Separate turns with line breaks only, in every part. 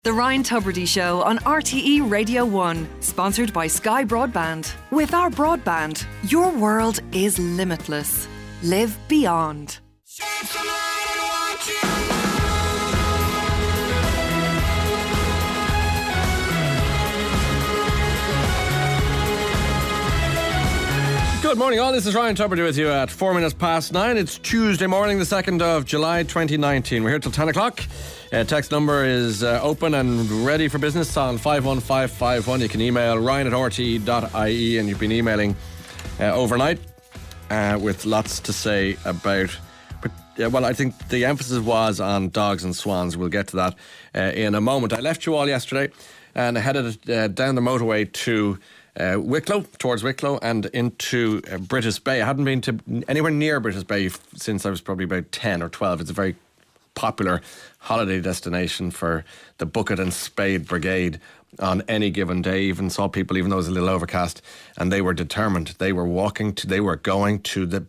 The Ryan Tubridy Show on RTE Radio 1, sponsored by Sky Broadband. With our broadband, your world is limitless. Live beyond.
Good morning all, this is Ryan Tubridy with you at 9:04. It's Tuesday morning, the 2nd of July 2019. We're here till 10 o'clock. Text number is open and ready for business on 51551. You can email ryan@rte.ie, and you've been emailing overnight with lots to say about. Well, I think the emphasis was on dogs and swans. We'll get to that in a moment. I left you all yesterday and I headed down the motorway to Wicklow, towards Wicklow and into British Bay. I hadn't been to anywhere near British Bay since I was probably about 10 or 12. It's a very popular holiday destination for the Bucket and Spade Brigade on any given day. Even saw people, even though it was a little overcast, and they were determined. They were going to the,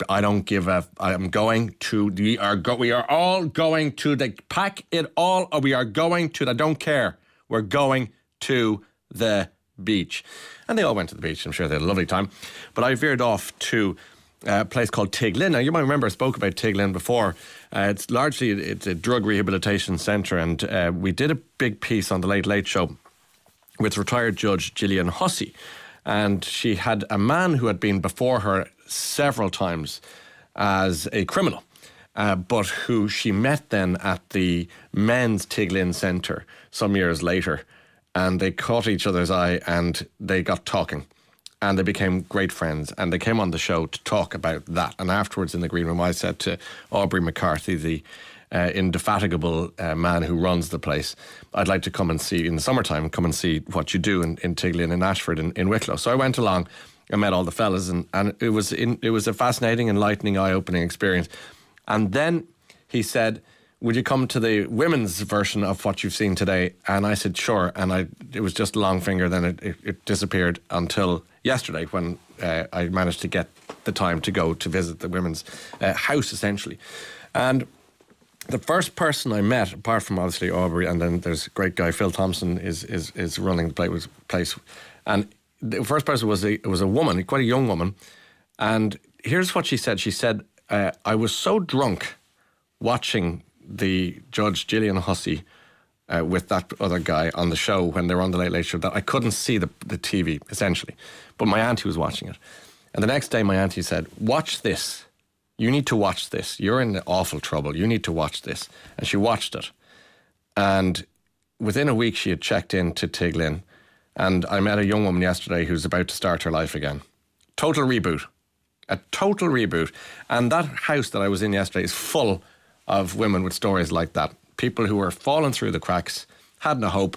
we are all going to the, pack it all, or we are going to, I don't care, we're going to the beach. And they all went to the beach. I'm sure they had a lovely time. But I veered off to a place called Tiglin. Now, you might remember I spoke about Tiglin before. It's a drug rehabilitation centre, and we did a big piece on the Late Late Show with retired Judge Gillian Hussey. And she had a man who had been before her several times as a criminal, but who she met then at the men's Tiglin Centre some years later. And they caught each other's eye and they got talking. And they became great friends, and they came on the show to talk about that. And afterwards in the green room, I said to Aubrey McCarthy, the indefatigable man who runs the place, I'd like to come and see, in the summertime, come and see what you do in Tiglin, in Ashford, in Wicklow. So I went along and met all the fellas, and it was a fascinating, enlightening, eye-opening experience. And then he said, would you come to the women's version of what you've seen today? And I said, sure. And it was just a long finger, then it disappeared until yesterday when I managed to get the time to go to visit the women's house, essentially. And the first person I met, apart from obviously Aubrey, and then there's a great guy, Phil Thompson, is running the place. And the first person was a woman, quite a young woman. And here's what she said. She said, I was so drunk watching the Judge Gillian Hussey with that other guy on the show when they were on the Late Late Show that I couldn't see the TV, essentially. But my auntie was watching it. And the next day my auntie said, watch this. You need to watch this. You're in awful trouble. You need to watch this. And she watched it. And within a week she had checked into Tiglin. And I met a young woman yesterday who's about to start her life again. Total reboot. A total reboot. And that house that I was in yesterday is full of women with stories like that. People who were falling through the cracks, had no hope,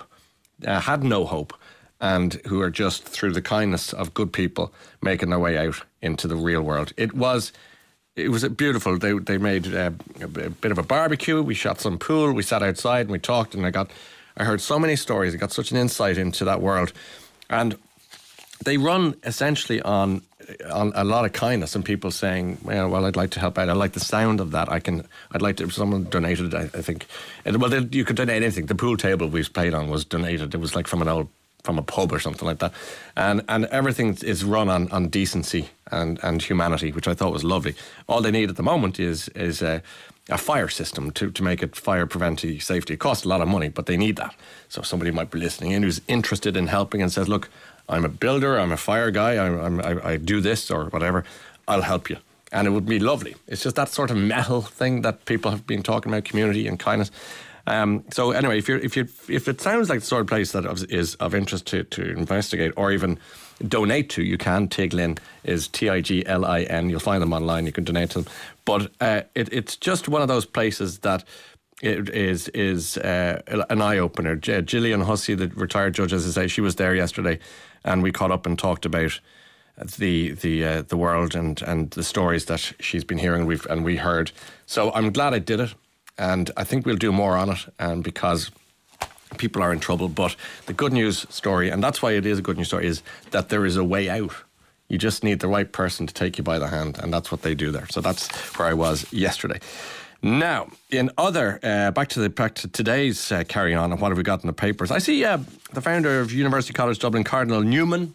and who are just, through the kindness of good people, making their way out into the real world. It was beautiful. They made a bit of a barbecue. We shot some pool. We sat outside and we talked, and I heard so many stories. I got such an insight into that world. And they run essentially on a lot of kindness and people saying, well, I'd like to help out. I like the sound of that. I'd like to, if someone donated, I think. You could donate anything. The pool table we played on was donated. It was like from a pub or something like that. And everything is run on decency and humanity, which I thought was lovely. All they need at the moment is a fire system to make it fire preventive safety. It costs a lot of money, but they need that. So somebody might be listening in who's interested in helping and says, look, I'm a builder, I'm a fire guy, I do this or whatever, I'll help you. And it would be lovely. It's just that sort of metal thing that people have been talking about, community and kindness. So anyway, if it sounds like the sort of place that is of interest to investigate or even donate to, you can. Tiglin is Tiglin. You'll find them online. You can donate to them. But it's just one of those places that it is an eye-opener. Gillian Hussey, the retired judge, as I say, she was there yesterday, and we caught up and talked about the world and the stories that she's been hearing and we heard. So I'm glad I did it, and I think we'll do more on it, because people are in trouble. But the good news story, and that's why it is a good news story, is that there is a way out. You just need the right person to take you by the hand, and that's what they do there. So that's where I was yesterday. Now, in other, back to today's carry on, and what have we got in the papers? I see the founder of University College Dublin, Cardinal Newman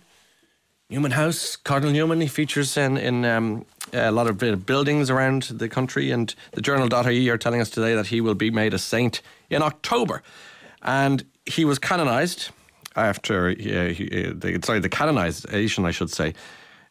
House. Cardinal Newman, he features in a lot of buildings around the country, and the journal.ie are telling us today that he will be made a saint in October. And he was canonised after, the canonisation, I should say,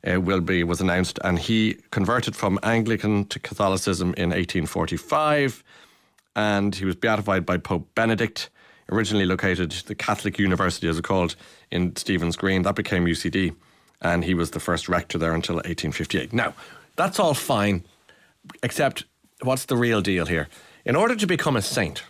was announced, and he converted from Anglican to Catholicism in 1845, and he was beatified by Pope Benedict, originally located the Catholic University, as it's called, in Stephen's Green. That became UCD, and he was the first rector there until 1858. Now, that's all fine, except what's the real deal here? In order to become a saint,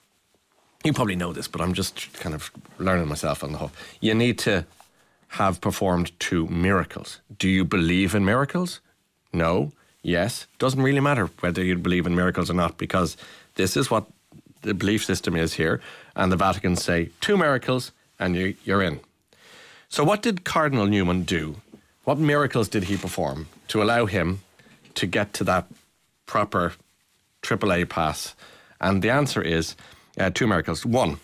you probably know this, but I'm just kind of learning myself on the whole, you need to have performed 2 miracles. Do you believe in miracles? No. Yes. Doesn't really matter whether you believe in miracles or not, because this is what the belief system is here, and the Vatican say 2 miracles and you're in. So what did Cardinal Newman do? What miracles did he perform to allow him to get to that proper AAA pass? And the answer is 2 miracles. 1,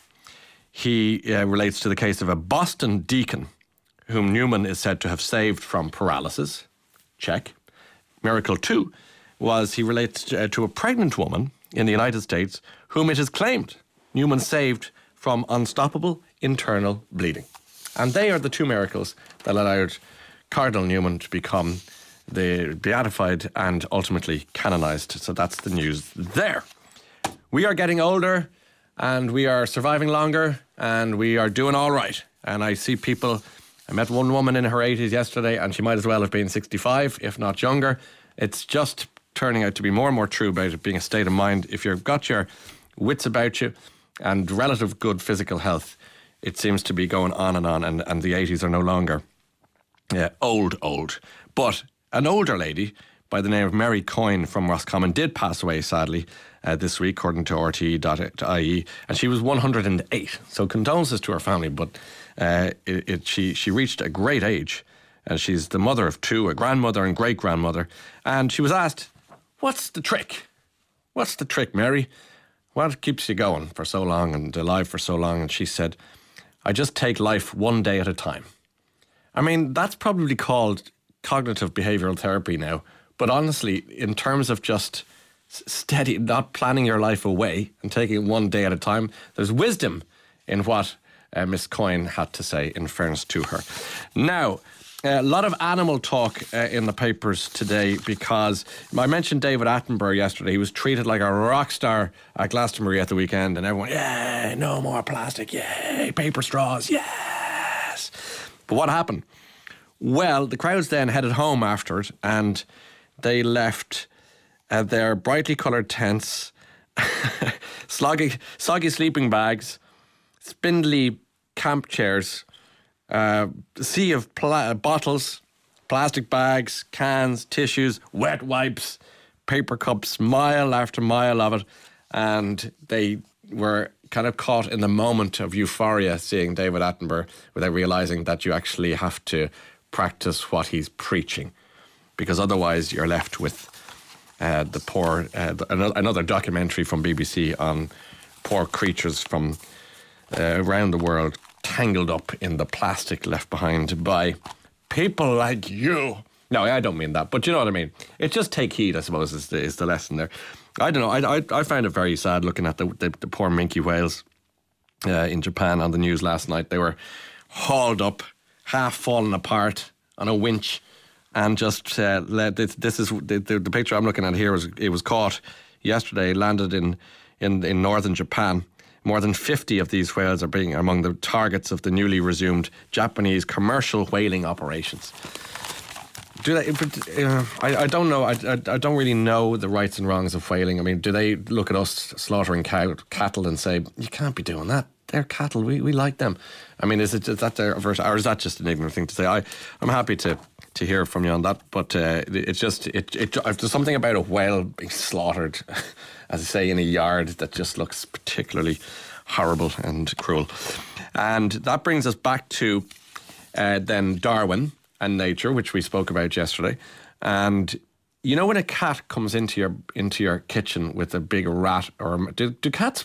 he relates to the case of a Boston deacon whom Newman is said to have saved from paralysis. Check. Miracle 2 was he relates to a pregnant woman in the United States whom it is claimed Newman saved from unstoppable internal bleeding. And they are the 2 miracles that allowed Cardinal Newman to become the beatified and ultimately canonised. So that's the news there. We are getting older, and we are surviving longer, and we are doing all right. And I see people... I met one woman in her 80s yesterday, and she might as well have been 65, if not younger. It's just turning out to be more and more true about it being a state of mind. If you've got your wits about you and relative good physical health, it seems to be going on, and the 80s are no longer old. But an older lady by the name of Mary Coyne from Roscommon did pass away, sadly, this week, according to RTE.ie, and she was 108. So condolences to her family, but she reached a great age, and she's the mother of 2, a grandmother and great-grandmother, and she was asked, what's the trick? What's the trick, Mary? What keeps you going for so long and alive for so long? And she said, I just take life one day at a time. I mean, that's probably called cognitive behavioural therapy now, but honestly, in terms of just steady, not planning your life away and taking it one day at a time, there's wisdom in what Miss Coyne had to say, in fairness to her. Now, a lot of animal talk in the papers today, because I mentioned David Attenborough yesterday. He was treated like a rock star at Glastonbury at the weekend, and everyone, yay, no more plastic, yay, paper straws, yes. But what happened? Well, the crowds then headed home after it, and they left their brightly coloured tents, soggy sleeping bags, spindly camp chairs, sea of bottles, plastic bags, cans, tissues, wet wipes, paper cups, mile after mile of it. And they were kind of caught in the moment of euphoria seeing David Attenborough without realising that you actually have to practice what he's preaching, because otherwise you're left with the poor, another documentary from BBC on poor creatures from around the world tangled up in the plastic left behind by people like you. No, I don't mean that, but you know what I mean. It's just take heed, I suppose, is the lesson there. I don't know. I found it very sad looking at the poor minke whales in Japan on the news last night. They were hauled up, half fallen apart on a winch, and just this is the picture I'm looking at here. It was caught yesterday, landed in northern Japan. More than 50 of these whales are being among the targets of the newly resumed Japanese commercial whaling operations. Do they? I don't know. I don't really know the rights and wrongs of whaling. I mean, do they look at us slaughtering cattle and say, you can't be doing that? They're cattle. We like them. I mean, is that their version, or is that just an ignorant thing to say? I'm happy to hear from you on that, but it's just there's something about a whale being slaughtered, as I say, in a yard that just looks particularly horrible and cruel. And that brings us back to then Darwin and nature, which we spoke about yesterday. And you know when a cat comes into your kitchen with a big rat, or do cats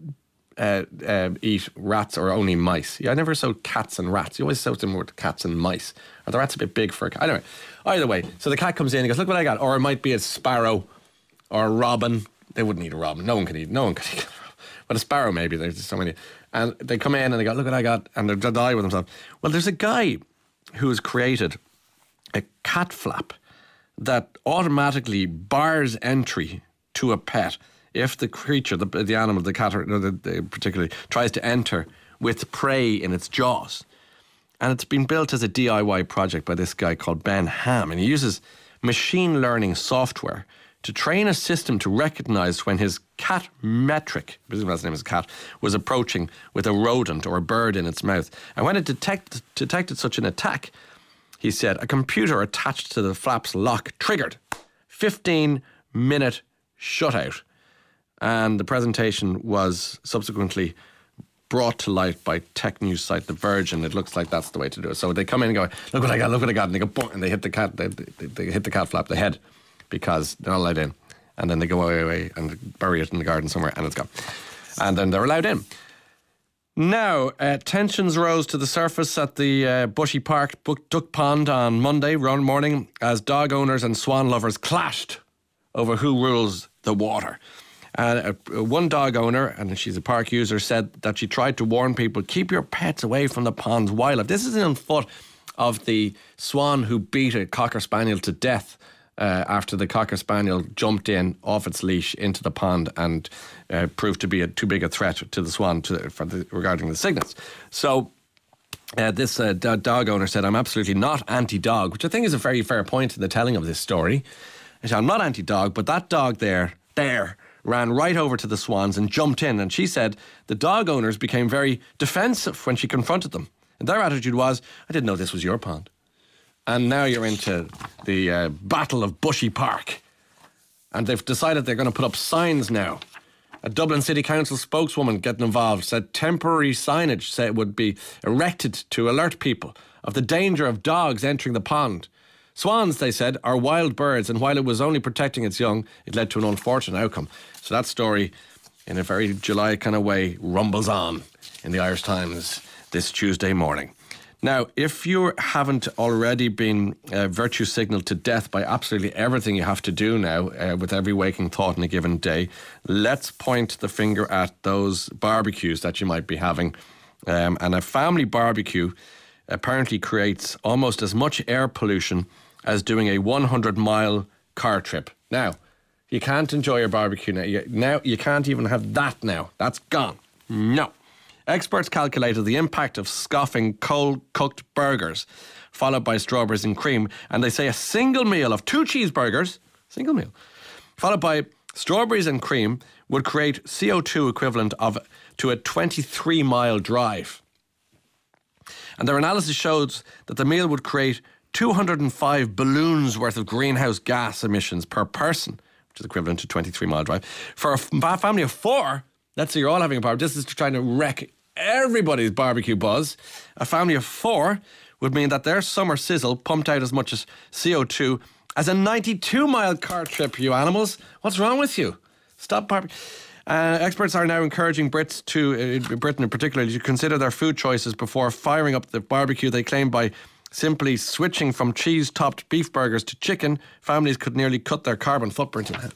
eat rats or only mice? Yeah, I never saw cats and rats. You always saw them with cats and mice. Are the rats a bit big for a cat? Anyway, either way, so the cat comes in and goes, look what I got. Or it might be a sparrow or a robin. They wouldn't eat a robin. No one could eat a robin. But a sparrow maybe. There's just so many. And they come in and they go, look what I got. And they're die with themselves. Well, there's a guy who's created a cat flap that automatically bars entry to a pet if the creature, the animal, the cat, particularly, tries to enter with prey in its jaws. And it's been built as a DIY project by this guy called Ben Ham. And he uses machine learning software to train a system to recognise when his cat metric, his name is cat, was approaching with a rodent or a bird in its mouth. And when it detected such an attack, he said, a computer attached to the flap's lock triggered 15-minute shutout. And the presentation was subsequently brought to light by tech news site The Verge, and it looks like that's the way to do it. So they come in and go, look what I got, and they go, boom, and they hit the cat, they hit the cat flap, the head, because they're not allowed in. And then they go away and bury it in the garden somewhere, and it's gone. And then they're allowed in. Now, tensions rose to the surface at the Bushy Park Duck Pond on Monday morning as dog owners and swan lovers clashed over who rules the water. One dog owner, and she's a park user, said that she tried to warn people, keep your pets away from the pond's wildlife. This is on foot of the swan who beat a Cocker Spaniel to death after the Cocker Spaniel jumped in off its leash into the pond and proved to be too big a threat to the swan regarding the cygnets. So this dog owner said, I'm absolutely not anti-dog, which I think is a very fair point in the telling of this story. He said, I'm not anti-dog, but that dog there ran right over to the swans and jumped in. And she said the dog owners became very defensive when she confronted them. And their attitude was, I didn't know this was your pond. And now you're into the Battle of Bushy Park. And they've decided they're going to put up signs now. A Dublin City Council spokeswoman getting involved said temporary signage would be erected to alert people of the danger of dogs entering the pond. Swans, they said, are wild birds, and while it was only protecting its young, it led to an unfortunate outcome. So that story, in a very July kind of way, rumbles on in the Irish Times this Tuesday morning. Now, if you haven't already been virtue signalled to death by absolutely everything you have to do now with every waking thought in a given day, let's point the finger at those barbecues that you might be having. And a family barbecue apparently creates almost as much air pollution as doing a 100-mile car trip. Now, you can't enjoy your barbecue now. You can't even have that now. That's gone. No. Experts calculated the impact of scoffing cold-cooked burgers, followed by strawberries and cream, and they say a single meal of 2 cheeseburgers, single meal, followed by strawberries and cream, would create CO2 equivalent to a 23-mile drive. And their analysis shows that the meal would create 205 balloons worth of greenhouse gas emissions per person, which is equivalent to 23-mile drive. For a family of 4, let's say you're all having a barbecue, this is trying to wreck everybody's barbecue buzz. A family of 4 would mean that their summer sizzle pumped out as much as CO2 as a 92-mile car trip, you animals. What's wrong with you? Stop barbecue. Experts are now encouraging Brits Britain in particular, to consider their food choices before firing up the barbecue. They claim by simply switching from cheese-topped beef burgers to chicken, families could nearly cut their carbon footprint in half.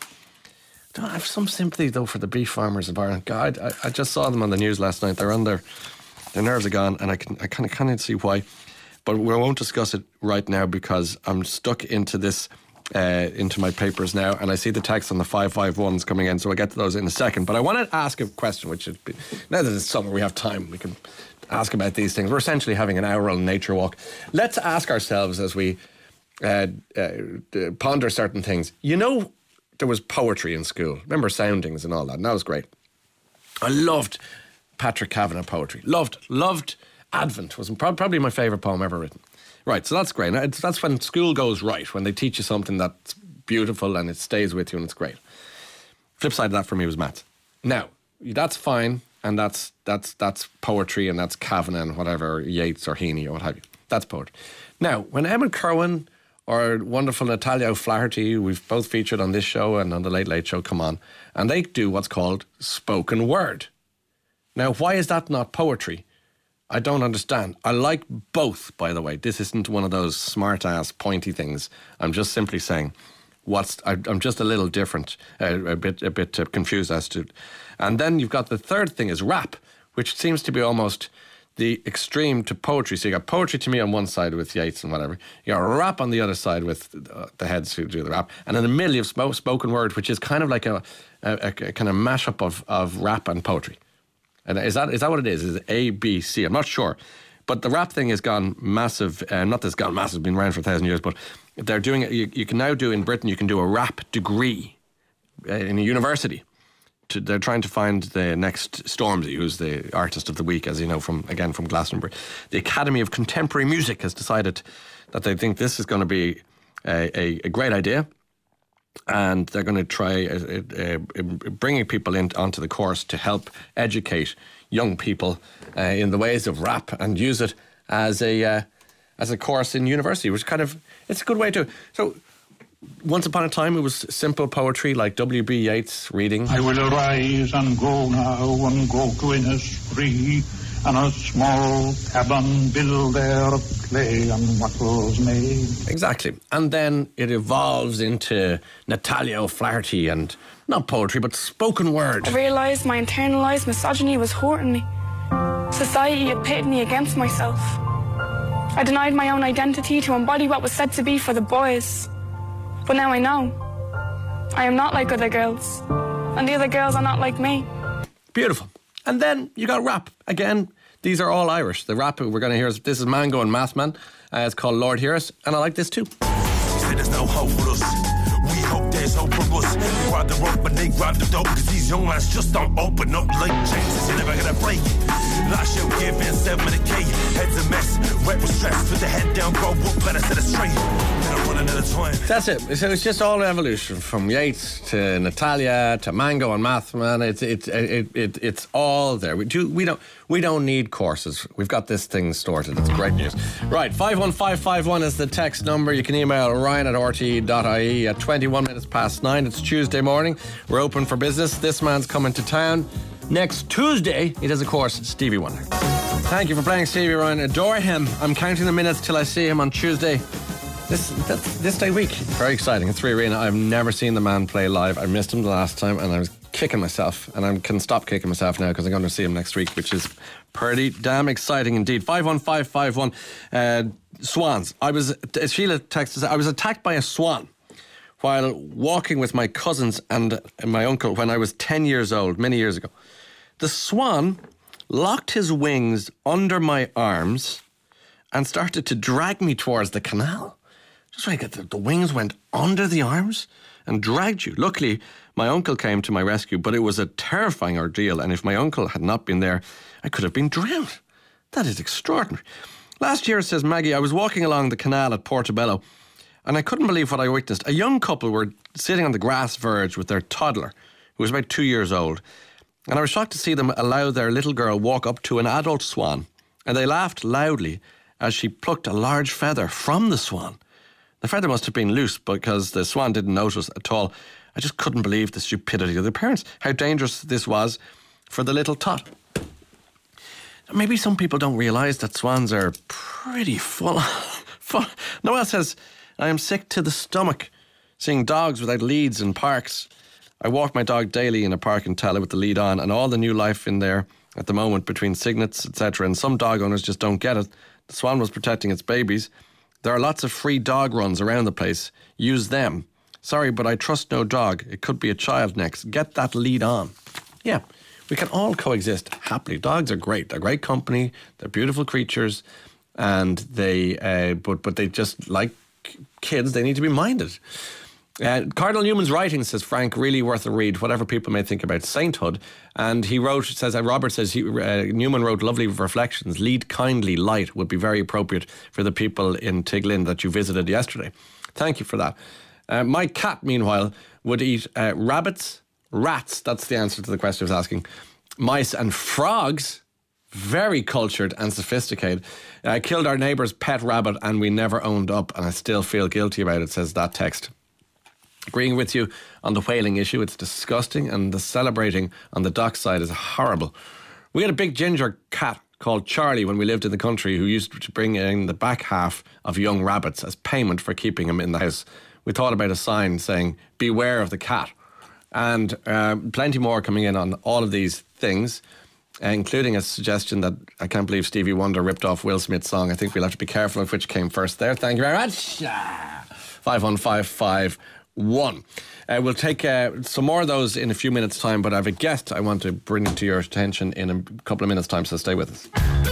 I have some sympathy, though, for the beef farmers of Ireland. God, I just saw them on the news last night. They're on their nerves are gone, and I kind of see why. But we won't discuss it right now because I'm stuck into this, into my papers now, and I see the text on the 551s coming in, so I'll get to those in a second. But I want to ask a question, which is, now that it's summer, we have time, we can ask about these things. We're essentially having an hour-long nature walk. Let's ask ourselves as we ponder certain things. You know, there was poetry in school. Remember soundings and all that, and that was great. I loved Patrick Kavanagh poetry. Loved Advent. Was probably my favourite poem ever written. Right, so that's great. That's when school goes right, when they teach you something that's beautiful and it stays with you and it's great. Flip side of that for me was maths. Now, that's fine, and that's poetry, and that's Kavanagh and whatever, Yeats or Heaney or what have you. That's poetry. Now, when Emmet Kirwan or wonderful Natalia O'Flaherty, we've both featured on this show and on the Late Late Show, come on, and they do what's called spoken word. Now, why is that not poetry? I don't understand. I like both, by the way. This isn't one of those smart-ass, pointy things. I'm just simply saying, I'm just a little different, a bit confused as to. And then you've got the third thing is rap, which seems to be almost the extreme to poetry. So you got poetry to me on one side with Yeats and whatever. You got rap on the other side with the heads who do the rap. And in the middle you have spoken word, which is kind of like a kind of mashup of rap and poetry. And is that what it is? Is it A, B, C? I'm not sure. But the rap thing has gone massive. Not that it's gone massive, it's been around for 1,000 years, but they're doing it. You can now do in Britain, you can do a rap degree in a university. They're trying to find the next Stormzy, who's the artist of the week, as you know, from Glastonbury. The Academy of Contemporary Music has decided that they think this is going to be a great idea, and they're going to try bringing people onto the course to help educate young people in the ways of rap and use it as a course in university, which it's a good way to. So, once upon a time, it was simple poetry like W.B. Yeats reading.
I will arise and go now and go to Innisfree, and a small cabin build there, play and wattles made.
Exactly. And then it evolves into Natalia O'Flaherty and not poetry, but spoken word.
I realised my internalised misogyny was hurting me. Society had pitted me against myself. I denied my own identity to embody what was said to be for the boys. But now I know. I am not like other girls. And the other girls are not like me.
Beautiful. And then you got rap. Again, these are all Irish. The rap we're going to hear this is Mango and Mathman. It's called Lord Hear Us. And I like this too.
Say there's no hope for us. We hope there's hope for us. We ride the rope and they ride the dope. Cause these young mans just don't open up like chances. You're never gonna break it. Last year gave in 7 with a K. Head's a mess. Wet with stress. Put the head down, grow up, better set it straight. That's
it. So it's just all evolution from Yeats to Natalia to Mango and Mathman. It's all there. We don't need courses. We've got this thing sorted. It's great news. Right, 51551 is the text number. You can email ryan@rte.ie at 21 minutes past 9. It's Tuesday morning. We're open for business. This man's coming to town next Tuesday. It is, of course, Stevie Wonder. Thank you for playing Stevie, Ryan. Adore him. I'm counting the minutes till I see him on Tuesday. This day week. Very exciting. At 3 Arena. I've never seen the man play live. I missed him the last time and I was kicking myself. And I can stop kicking myself now because I'm going to see him next week, which is pretty damn exciting indeed. 51551. Swans. Sheila texted, I was attacked by a swan while walking with my cousins and my uncle when I was 10 years old, many years ago. The swan locked his wings under my arms and started to drag me towards the canal. Just like the wings went under the arms and dragged you. Luckily, my uncle came to my rescue, but it was a terrifying ordeal, and if my uncle had not been there, I could have been drowned. That is extraordinary. Last year, says Maggie, I was walking along the canal at Portobello, and I couldn't believe what I witnessed. A young couple were sitting on the grass verge with their toddler, who was about 2 years old, and I was shocked to see them allow their little girl walk up to an adult swan, and they laughed loudly as she plucked a large feather from the swan. The feather must have been loose because the swan didn't notice at all. I just couldn't believe the stupidity of the parents, how dangerous this was for the little tot. Maybe some people don't realise that swans are pretty full. Noel says, I am sick to the stomach seeing dogs without leads in parks. I walk my dog daily in a park in Tala with the lead on, and all the new life in there at the moment between cygnets, etc. And some dog owners just don't get it. The swan was protecting its babies. There are lots of free dog runs around the place. Use them. Sorry, but I trust no dog. It could be a child next. Get that lead on. Yeah, we can all coexist happily. Dogs are great. They're great company. They're beautiful creatures. And they, but they just, like kids, they need to be minded. Cardinal Newman's writing, says Frank, really worth a read, whatever people may think about sainthood. And he wrote, says Robert says, Newman wrote lovely reflections. Lead kindly, light would be very appropriate for the people in Tiglin that you visited yesterday. Thank you for that. My cat, meanwhile, would eat rabbits, rats, that's the answer to the question I was asking, mice and frogs. very cultured and sophisticated. I killed our neighbour's pet rabbit and we never owned up, and I still feel guilty about it, says that text. Agreeing with you on the whaling issue, it's disgusting, and the celebrating on the dockside is horrible. We had a big ginger cat called Charlie when we lived in the country, who used to bring in the back half of young rabbits as payment for keeping him in the house. We thought about a sign saying, beware of the cat. And plenty more coming in on all of these things, including a suggestion that I can't believe Stevie Wonder ripped off Will Smith's song. I think we'll have to be careful of which came first there. Thank you very much. 51551. We'll take some more of those in a few minutes' time, but I have a guest I want to bring to your attention in a couple of minutes' time, so stay with us.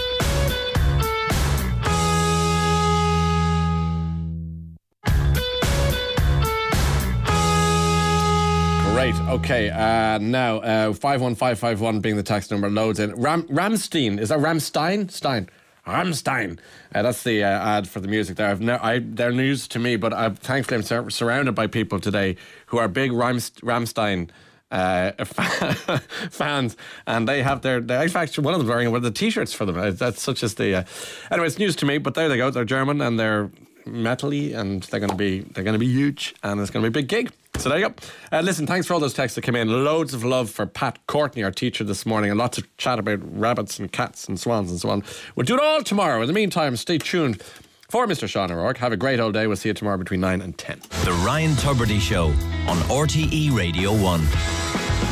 Great, okay, now 51551 being the text number, loads in. Rammstein, is that Rammstein? Rammstein. That's the ad for the music there. They're news to me, but thankfully I'm surrounded by people today who are big Rammstein fans, and they have their in fact, one of them wearing one of the t-shirts for them. That's such as the anyway, it's news to me, but there they go. They're German and they're metally, and they're going to be huge, and it's going to be a big gig. So there you go. Listen, thanks for all those texts that came in. Loads of love for Pat Courtney, our teacher this morning, and lots of chat about rabbits and cats and swans and so on. We'll do it all tomorrow. In the meantime, stay tuned for Mr. Sean O'Rourke. Have a great old day. We'll see you tomorrow between 9 and 10.
The Ryan Tubridy Show on RTE Radio 1.